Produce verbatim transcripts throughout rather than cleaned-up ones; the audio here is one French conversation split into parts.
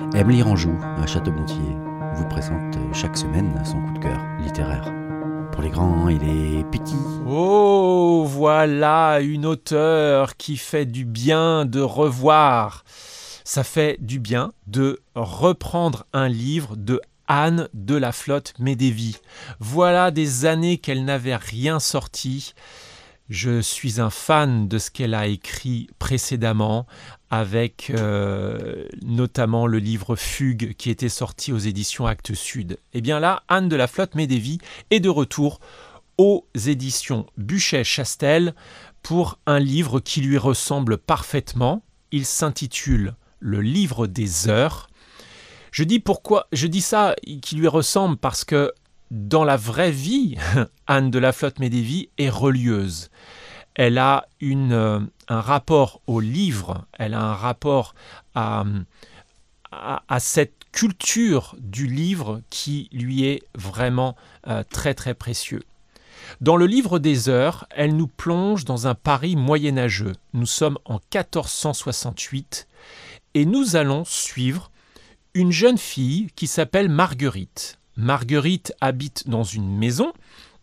Emily Ranjou, à Château-Gontier, vous présente chaque semaine son coup de cœur littéraire. Pour les grands et les petits. Oh, voilà une auteure qui fait du bien de revoir. Ça fait du bien de reprendre un livre de Anne de la Flotte-Médévy. Voilà des années qu'elle n'avait rien sorti. Je suis un fan de ce qu'elle a écrit précédemment, avec euh, notamment le livre Fugue qui était sorti aux éditions Actes Sud. Et bien là, Anne de la Flotte-Médévy est de retour aux éditions Buchet-Chastel pour un livre qui lui ressemble parfaitement. Il s'intitule Le livre des heures. Je dis pourquoi, je dis ça qui lui ressemble parce que dans la vraie vie, Anne de la Flotte-Médévy est relieuse. Elle a une, euh, un rapport au livre, elle a un rapport à, à, à cette culture du livre qui lui est vraiment euh, très très précieux. Dans le livre des heures, elle nous plonge dans un Paris moyenâgeux. Nous sommes en quatorze cent soixante-huit et nous allons suivre une jeune fille qui s'appelle Marguerite. Marguerite habite dans une maison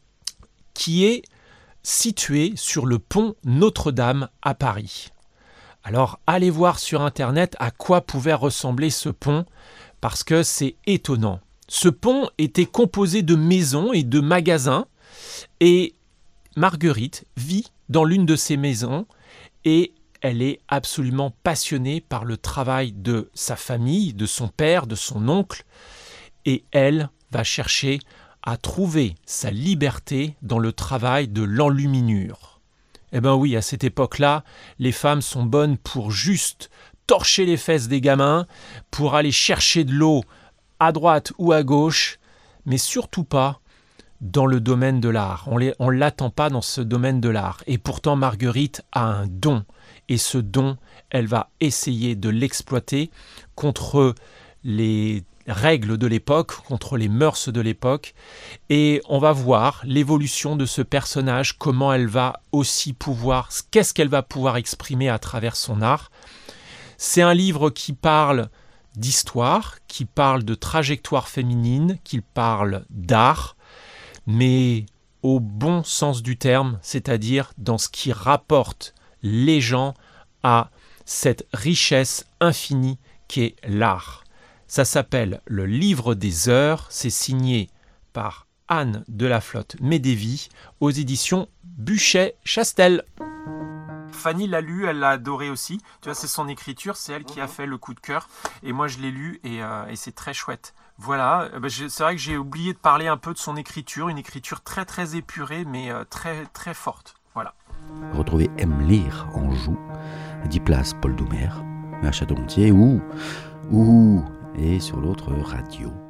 qui est située sur le pont Notre-Dame à Paris. Alors, allez voir sur Internet à quoi pouvait ressembler ce pont, parce que c'est étonnant. Ce pont était composé de maisons et de magasins, et Marguerite vit dans l'une de ces maisons, et elle est absolument passionnée par le travail de sa famille, de son père, de son oncle, et elle va chercher à trouver sa liberté dans le travail de l'enluminure. Eh bien oui, à cette époque-là, les femmes sont bonnes pour juste torcher les fesses des gamins, pour aller chercher de l'eau à droite ou à gauche, mais surtout pas dans le domaine de l'art. On ne l'attend pas dans ce domaine de l'art. Et pourtant, Marguerite a un don. Et ce don, elle va essayer de l'exploiter contre les règles de l'époque, contre les mœurs de l'époque, et on va voir l'évolution de ce personnage, comment elle va aussi pouvoir, qu'est-ce qu'elle va pouvoir exprimer à travers son art. C'est un livre qui parle d'histoire, qui parle de trajectoire féminine, qui parle d'art, mais au bon sens du terme, c'est-à-dire dans ce qui rapporte les gens à cette richesse infinie qu'est l'art. Ça s'appelle Le livre des heures, c'est signé par Anne de la Flotte-Médévy aux éditions Buchet-Chastel. Fanny l'a lu, elle l'a adoré aussi. Tu vois, c'est son écriture, c'est elle qui a fait le coup de cœur. Et moi, je l'ai lu et, euh, et c'est très chouette. Voilà, euh, bah, c'est vrai que j'ai oublié de parler un peu de son écriture, une écriture très très épurée, mais euh, très très forte. Voilà. Retrouvez Emily Ranjou, dix place Paul Doumer, à Château-Gontier ou, ou et sur l'autre radio.